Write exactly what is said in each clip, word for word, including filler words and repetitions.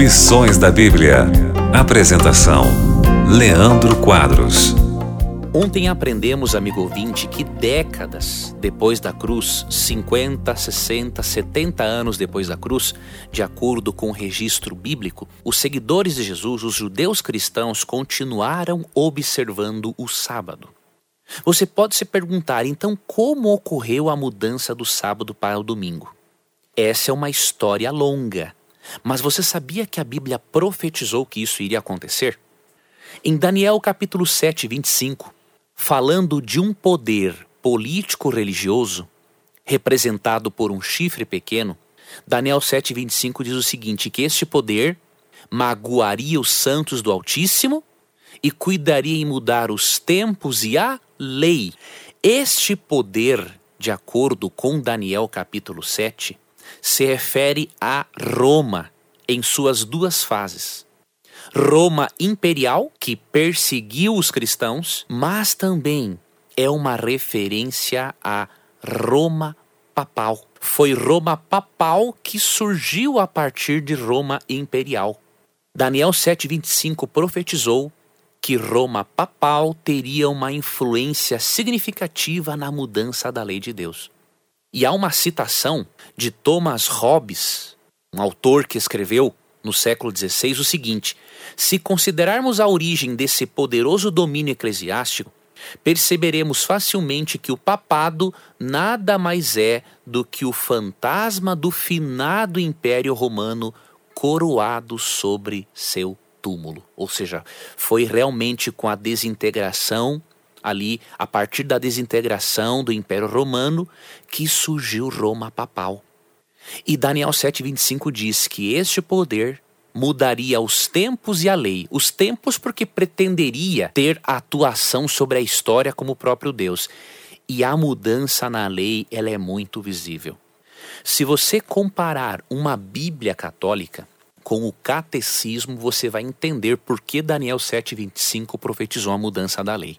Lições da Bíblia. Apresentação: Leandro Quadros. Ontem aprendemos, amigo ouvinte, que décadas depois da cruz, cinquenta, sessenta, setenta anos depois da cruz, de acordo com o registro bíblico, os seguidores de Jesus, os judeus cristãos, continuaram observando o sábado. Você pode se perguntar, então, como ocorreu a mudança do sábado para o domingo? Essa é uma história longa, mas você sabia que a Bíblia profetizou que isso iria acontecer? Em Daniel capítulo sete, vinte e cinco, falando de um poder político-religioso representado por um chifre pequeno, Daniel sete, vinte e cinco diz o seguinte, que este poder magoaria os santos do Altíssimo e cuidaria em mudar os tempos e a lei. Este poder, de acordo com Daniel capítulo sete, se refere a Roma em suas duas fases. Roma imperial, que perseguiu os cristãos, mas também é uma referência a Roma papal. Foi Roma papal que surgiu a partir de Roma imperial. Daniel sete, vinte e cinco profetizou que Roma papal teria uma influência significativa na mudança da lei de Deus. E há uma citação de Thomas Hobbes, um autor que escreveu no século dezesseis, o seguinte: se considerarmos a origem desse poderoso domínio eclesiástico, perceberemos facilmente que o papado nada mais é do que o fantasma do finado Império Romano coroado sobre seu túmulo. Ou seja, foi realmente com a desintegração ali, a partir da desintegração do Império Romano, que surgiu Roma papal. E Daniel sete, vinte e cinco diz que este poder mudaria os tempos e a lei. Os tempos porque pretenderia ter atuação sobre a história como o próprio Deus. E a mudança na lei, ela é muito visível. Se você comparar uma Bíblia católica com o catecismo, você vai entender por que Daniel sete, vinte e cinco profetizou a mudança da lei.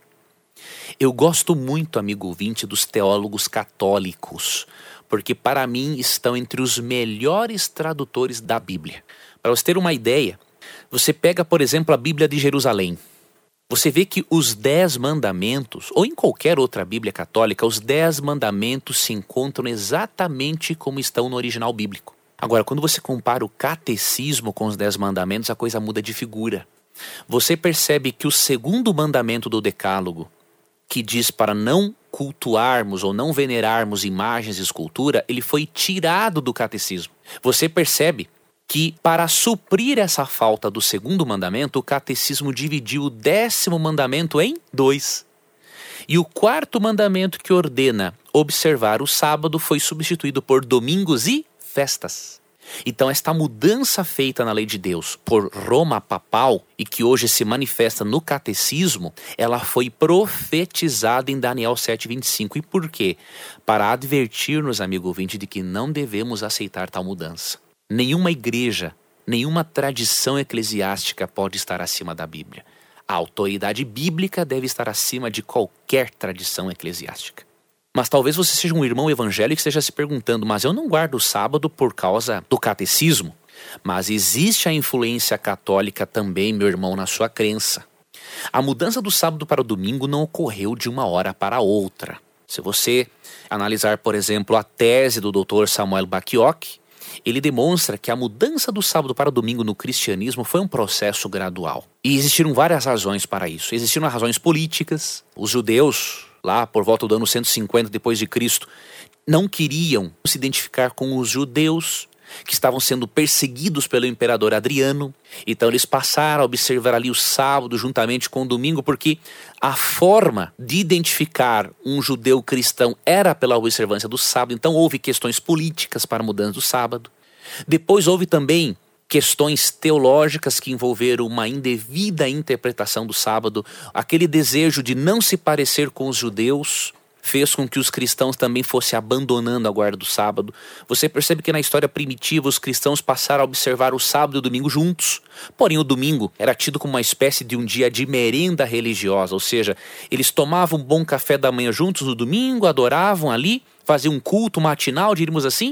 Eu gosto muito, amigo ouvinte, dos teólogos católicos, porque para mim estão entre os melhores tradutores da Bíblia. Para você ter uma ideia, você pega, por exemplo, a Bíblia de Jerusalém. Você vê que os dez mandamentos, ou em qualquer outra Bíblia católica, os dez mandamentos se encontram exatamente como estão no original bíblico. Agora, quando você compara o catecismo com os dez mandamentos, a coisa muda de figura. Você percebe que o segundo mandamento do Decálogo, que diz para não cultuarmos ou não venerarmos imagens e escultura, ele foi tirado do catecismo. Você percebe que, para suprir essa falta do segundo mandamento, o catecismo dividiu o décimo mandamento em dois. E o quarto mandamento, que ordena observar o sábado, foi substituído por domingos e festas. Então, esta mudança feita na lei de Deus por Roma papal e que hoje se manifesta no catecismo, ela foi profetizada em Daniel sete, vinte e cinco. E por quê? Para advertir-nos, amigo ouvinte, de que não devemos aceitar tal mudança. Nenhuma igreja, nenhuma tradição eclesiástica pode estar acima da Bíblia. A autoridade bíblica deve estar acima de qualquer tradição eclesiástica. Mas talvez você seja um irmão evangélico que esteja se perguntando, mas eu não guardo o sábado por causa do catecismo. Mas existe a influência católica também, meu irmão, na sua crença. A mudança do sábado para o domingo não ocorreu de uma hora para outra. Se você analisar, por exemplo, a tese do doutor Samuel Bacchiocchi, ele demonstra que a mudança do sábado para o domingo no cristianismo foi um processo gradual. E existiram várias razões para isso. Existiram razões políticas. Os judeus, lá por volta do ano cento e cinquenta depois de Cristo, não queriam se identificar com os judeus que estavam sendo perseguidos pelo imperador Adriano. Então eles passaram a observar ali o sábado juntamente com o domingo, porque a forma de identificar um judeu cristão era pela observância do sábado. Então houve questões políticas para a mudança do sábado. Depois houve também questões teológicas que envolveram uma indevida interpretação do sábado. Aquele desejo de não se parecer com os judeus fez com que os cristãos também fossem abandonando a guarda do sábado. Você percebe que na história primitiva os cristãos passaram a observar o sábado e o domingo juntos. Porém, o domingo era tido como uma espécie de um dia de merenda religiosa, ou seja, eles tomavam um bom café da manhã juntos no domingo, adoravam ali, faziam um culto matinal, diríamos assim,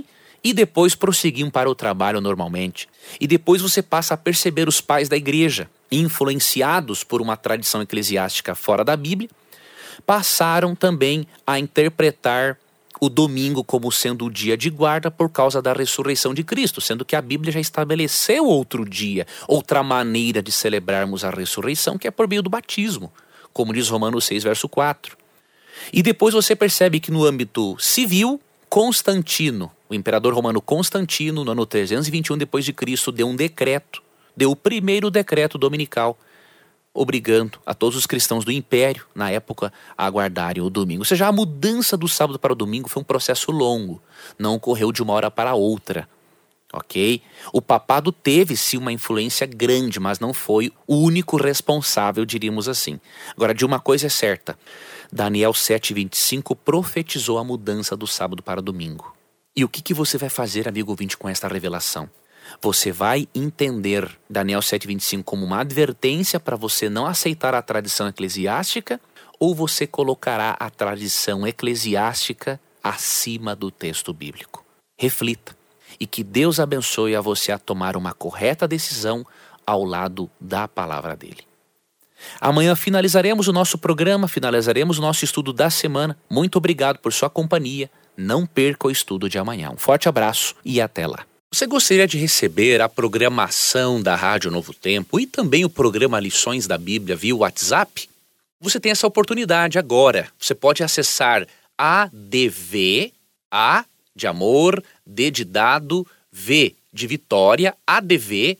e depois prosseguiam para o trabalho normalmente. E depois você passa a perceber os pais da igreja, influenciados por uma tradição eclesiástica fora da Bíblia, passaram também a interpretar o domingo como sendo o dia de guarda por causa da ressurreição de Cristo, sendo que a Bíblia já estabeleceu outro dia, outra maneira de celebrarmos a ressurreição, que é por meio do batismo, como diz Romanos seis, verso quatro. E depois você percebe que no âmbito civil, Constantino, o imperador romano Constantino, no ano trezentos e vinte e um depois de Cristo, deu um decreto, deu o primeiro decreto dominical, obrigando a todos os cristãos do império, na época, a guardarem o domingo. Ou seja, a mudança do sábado para o domingo foi um processo longo, não ocorreu de uma hora para outra, ok? O papado teve sim uma influência grande, mas não foi o único responsável, diríamos assim. Agora, de uma coisa é certa, Daniel sete, vinte e cinco profetizou a mudança do sábado para o domingo. E o que, que você vai fazer, amigo ouvinte, com esta revelação? Você vai entender Daniel sete, vinte e cinco como uma advertência para você não aceitar a tradição eclesiástica, ou você colocará a tradição eclesiástica acima do texto bíblico? Reflita e que Deus abençoe a você a tomar uma correta decisão ao lado da palavra dele. Amanhã finalizaremos o nosso programa, finalizaremos o nosso estudo da semana. Muito obrigado por sua companhia. Não perca o estudo de amanhã. Um forte abraço e até lá. Você gostaria de receber a programação da Rádio Novo Tempo e também o programa Lições da Bíblia via WhatsApp? Você tem essa oportunidade agora. Você pode acessar A D V, A de amor, D de dado, V de vitória, adv.st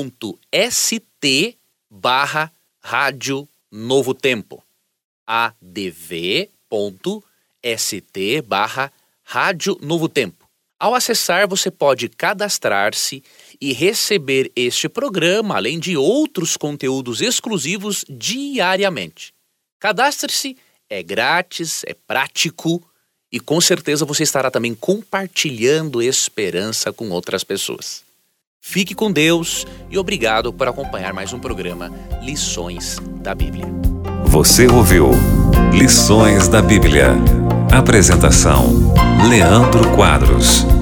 barra Rádio Novo Tempo. adv.st barra Rádio Novo Tempo. Ao acessar, você pode cadastrar-se e receber este programa, além de outros conteúdos exclusivos diariamente. Cadastre-se, é grátis, é prático e com certeza você estará também compartilhando esperança com outras pessoas. Fique com Deus e obrigado por acompanhar mais um programa Lições da Bíblia. Você ouviu Lições da Bíblia. Apresentação: Leandro Quadros.